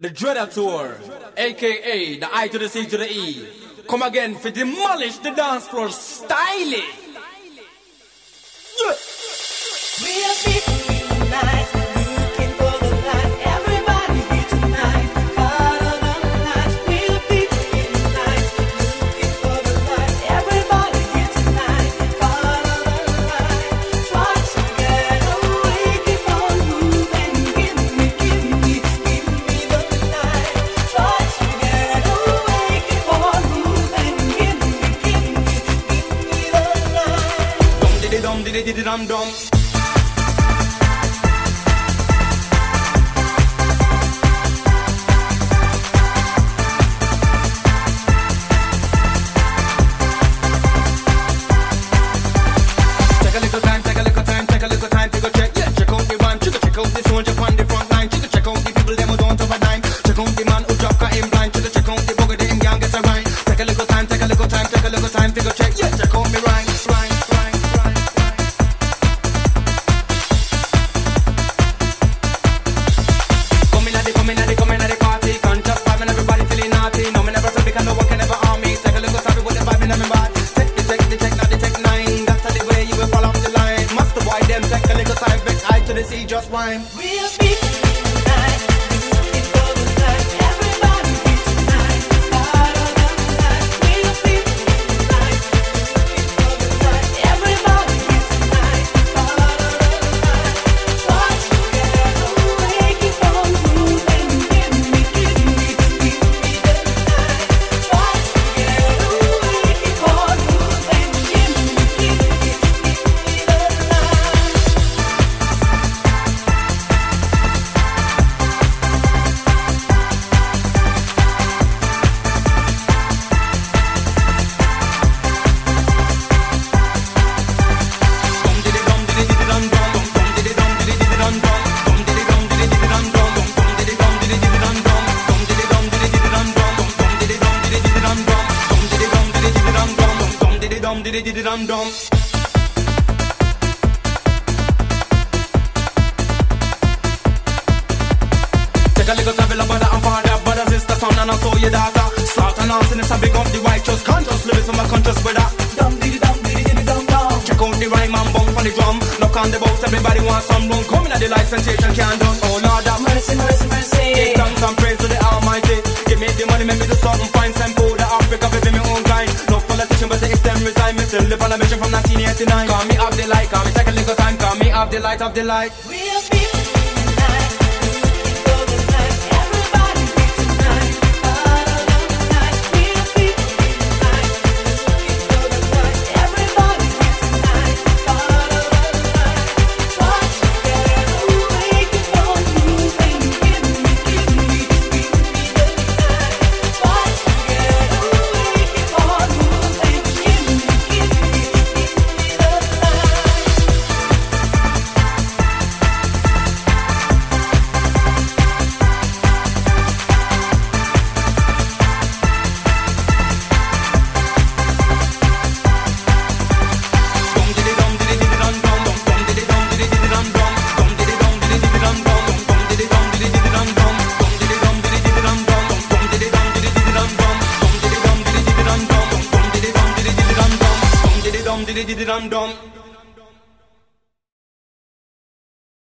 The Dreader Tour, aka the I to the C to the E, come again for demolish the dance floor styling. Yeah. We are people tonight, looking for the light. Everybody here tonight, caught on the night. We are people tonight, looking for the light. Everybody here tonight, caught on the night. Try to get away, keep on moving. Give me the light. Try to get away, keep on moving. Give me the light. Dum diddy diddy dum dum. Just wine. We are people tonight, looking for the light. Everybody here tonight, caught on the night. We are people tonight, looking for the light. Everybody here tonight, caught on the night. Try to get away, keep on moving. Give me the light. Try to get away, keep on moving. Give me the light. Dum dum. Take a little travel about that and father, brother, sister, son, and also your daughter. Start announcing it's a big up the righteous, conscious, living from my conscious brother. Dum diddy dum diddy dum dum. Check out the rhyme and bump on the drum. Knock on the boat, everybody wants some room. Coming at the light, sensation can't done. Oh Lord, have Mercy, mercy, mercy. give thanks and praise to the Almighty. Give me the money, make me do something fine. Send food to Africa, living my own kind. No politician, but the extent resign. Me still live on a mission from 1989. Call me up the light, call me take a little time. Call me up the light of the light. We are people tonight, looking for the light. Everybody here tonight, caught on the night. We are people tonight, looking for the light. Everybody here tonight, caught on the night. Try to get away, keep on moving. Give me the light. Try to get away, keep on moving. Give me the light. Dum dum.